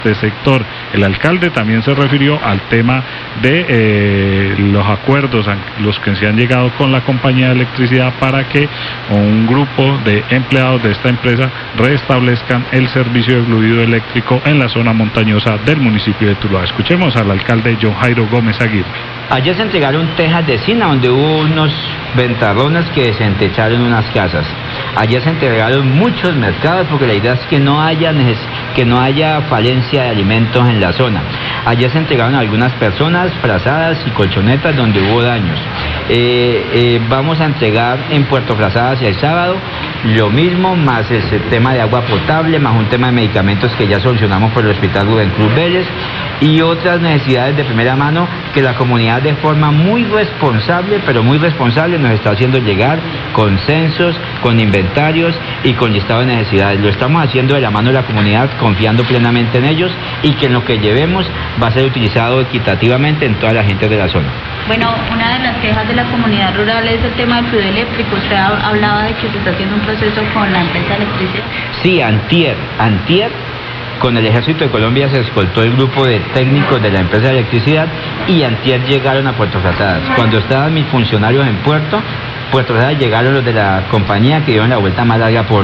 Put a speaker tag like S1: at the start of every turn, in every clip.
S1: este sector. El alcalde también se refirió al tema de los acuerdos a los que se han llegado con la compañía de electricidad para que un grupo de empleados de esta empresa restablezcan el servicio de fluido eléctrico en la zona montañosa del municipio de Tuluá. Escuchemos al alcalde John Jairo Gómez Aguirre.
S2: Ayer se entregaron tejas de Sina, donde hubo unos ventarrones que desentecharon unas casas. Ayer se entregaron muchos mercados, porque la idea es que no haya falencia de alimentos en la zona. Ayer se entregaron a algunas personas frazadas y colchonetas donde hubo daños. Vamos a entregar en Puerto Frazadas el sábado lo mismo, más el tema de agua potable, más un tema de medicamentos que ya solucionamos por el Hospital Rubén Cruz Vélez, y otras necesidades de primera mano que la comunidad de forma muy responsable, pero muy responsable, nos está haciendo llegar con censos, con inventarios y con listado de necesidades. Lo estamos haciendo de la mano de la comunidad, confiando plenamente en ellos, y que en lo que llevemos va a ser utilizado equitativamente en toda la gente de la zona.
S3: Bueno, una de las quejas de la comunidad rural es el tema del fluido eléctrico. Usted hablaba de que se está haciendo un proceso con la empresa de electricidad.
S2: Sí, antier, con el Ejército de Colombia se escoltó el grupo de técnicos de la empresa de electricidad, y antier llegaron a Puerto Frazadas. Cuando estaban mis funcionarios en Puerto Frazadas, llegaron los de la compañía que dieron la vuelta más larga por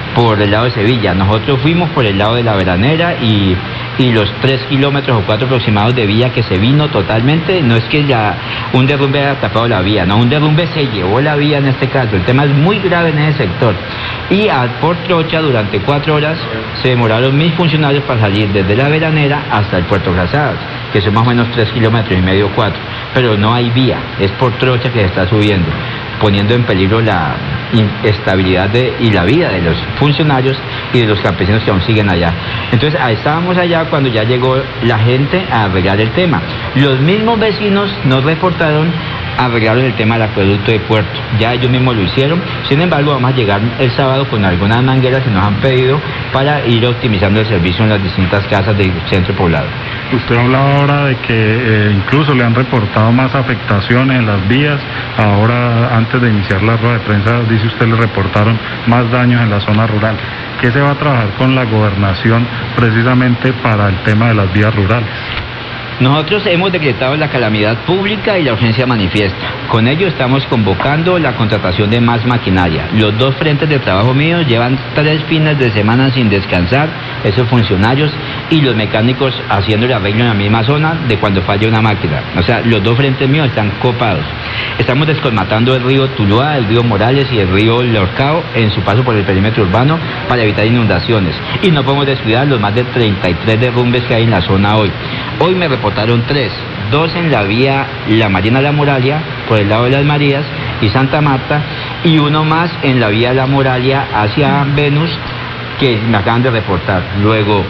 S2: el lado de Sevilla. Nosotros fuimos por el lado de la Veranera y los 3 kilómetros o 4 aproximados de vía que se vino totalmente. No es que ya un derrumbe haya tapado la vía, no, un derrumbe se llevó la vía en este caso. El tema es muy grave en ese sector. Y por trocha, durante 4 horas, se demoraron mis funcionarios para salir desde la Veranera hasta el Puerto Frazadas, que son más o menos 3 kilómetros y medio, 4. Pero no hay vía, es por trocha que se está subiendo, poniendo en peligro la estabilidad y la vida de los funcionarios y de los campesinos que aún siguen allá. Entonces, estábamos allá cuando ya llegó la gente a arreglar el tema. Los mismos vecinos nos reportaron arreglaron el tema del acueducto de Puerto. Ya ellos mismos lo hicieron. Sin embargo, vamos a llegar el sábado con algunas mangueras que nos han pedido para ir optimizando el servicio en las distintas casas del centro poblado.
S1: Usted hablaba ahora de que incluso le han reportado más afectaciones en las vías. Ahora, antes de iniciar la rueda de prensa, dice usted, le reportaron más daños en la zona rural. ¿Qué se va a trabajar con la gobernación precisamente para el tema de las vías rurales?
S2: Nosotros hemos decretado la calamidad pública y la urgencia manifiesta. Con ello estamos convocando la contratación de más maquinaria. Los 2 frentes de trabajo míos llevan 3 fines de semana sin descansar, esos funcionarios y los mecánicos haciendo el arreglo en la misma zona de cuando falla una máquina. O sea, los 2 frentes míos están copados. Estamos descolmatando el río Tuluá, el río Morales y el río Lorcao en su paso por el perímetro urbano para evitar inundaciones. Y no podemos descuidar los más de 33 derrumbes que hay en la zona hoy. Hoy me reportaron 3, 2 en la vía La Marina La Muralla, por el lado de Las Marías y Santa Marta, y 1 más en la vía La Muralla hacia Venus, que me acaban de reportar. Luego,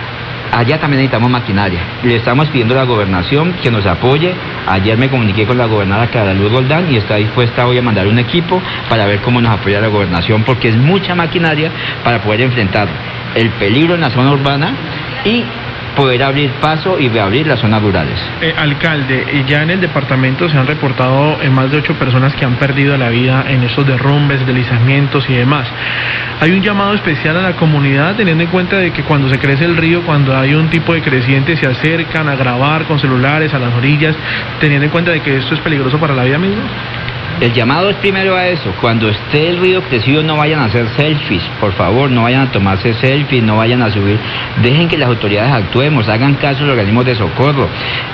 S2: allá también necesitamos maquinaria. Le estamos pidiendo a la gobernación que nos apoye. Ayer me comuniqué con la gobernadora Clara Luz Roldán y está dispuesta hoy a mandar un equipo para ver cómo nos apoya la gobernación, porque es mucha maquinaria para poder enfrentar el peligro en la zona urbana y poder abrir paso y reabrir las zonas rurales.
S4: Alcalde, ya en el departamento se han reportado más de 8 personas que han perdido la vida en estos derrumbes, deslizamientos y demás. Hay un llamado especial a la comunidad, teniendo en cuenta de que cuando se crece el río, cuando hay un tipo de creciente, se acercan a grabar con celulares a las orillas, teniendo en cuenta de que esto es peligroso para la vida misma.
S2: El llamado es primero a eso: cuando esté el río crecido no vayan a hacer selfies, por favor, no vayan a tomarse selfies, no vayan a subir, dejen que las autoridades actuemos, hagan caso a los organismos de socorro.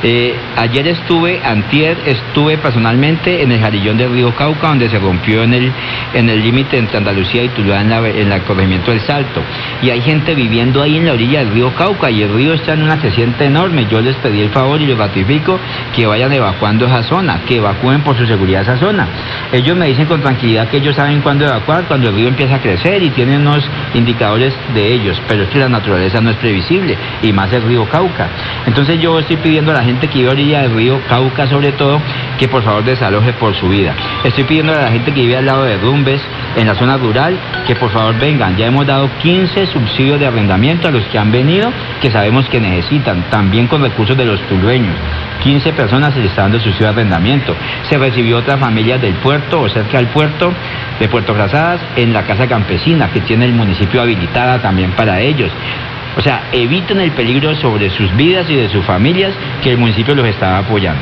S2: Antier estuve personalmente en el jarillón del río Cauca, donde se rompió en el límite entre Andalucía y Tuluá, en el corregimiento del Salto, y hay gente viviendo ahí en la orilla del río Cauca, y el río está en una creciente enorme. Yo les pedí el favor y les ratifico que vayan evacuando esa zona, que evacúen por su seguridad esa zona. Ellos me dicen con tranquilidad que ellos saben cuándo evacuar, cuando el río empieza a crecer, y tienen unos indicadores de ellos, pero es que la naturaleza no es previsible, y más el río Cauca. Entonces yo estoy pidiendo a la gente que vive a orilla del río Cauca, sobre todo, que por favor desaloje por su vida. Estoy pidiendo a la gente que vive al lado de derrumbes en la zona rural que por favor vengan. Ya hemos dado 15 subsidios de arrendamiento a los que han venido, que sabemos que necesitan, también con recursos de los tulueños. 15 personas se les está dando subsidio de arrendamiento. Se recibió otras familias del puerto o cerca del puerto, de Puerto Frazadas, en la casa campesina que tiene el municipio habilitada también para ellos. O sea, eviten el peligro sobre sus vidas y de sus familias, que el municipio los está apoyando.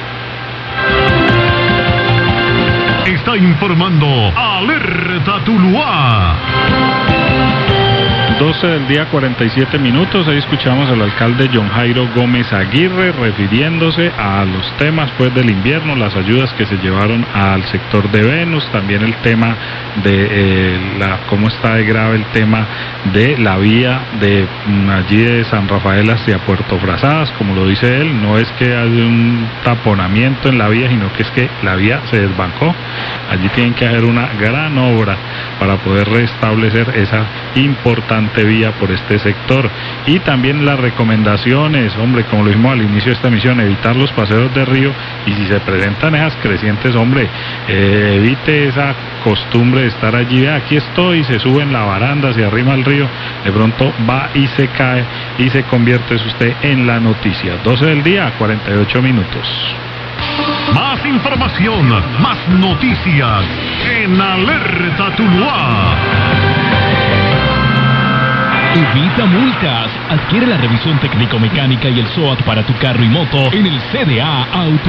S5: Está informando Alerta Tuluá.
S1: 12 del día, 47 minutos. Ahí escuchamos al alcalde John Jairo Gómez Aguirre refiriéndose a los temas pues del invierno, las ayudas que se llevaron al sector de Venus, también el tema de cómo está de grave el tema de la vía de allí de San Rafael hacia Puerto Frazadas, como lo dice él, no es que haya un taponamiento en la vía, sino que es que la vía se desbancó. Allí tienen que hacer una gran obra para poder restablecer esa importante vía por este sector. Y también las recomendaciones, hombre, como lo dijimos al inicio de esta emisión, evitar los paseos de río, y si se presentan esas crecientes, hombre, evite esa costumbre de estar allí, aquí estoy, se sube en la baranda, se arrima al río, de pronto va y se cae y se convierte usted en la noticia. 12 del día, 48 minutos.
S5: Más información, más noticias en Alerta Tuluá.
S6: Evita multas. Adquiere la revisión técnico-mecánica y el SOAT para tu carro y moto en el CDA Auto.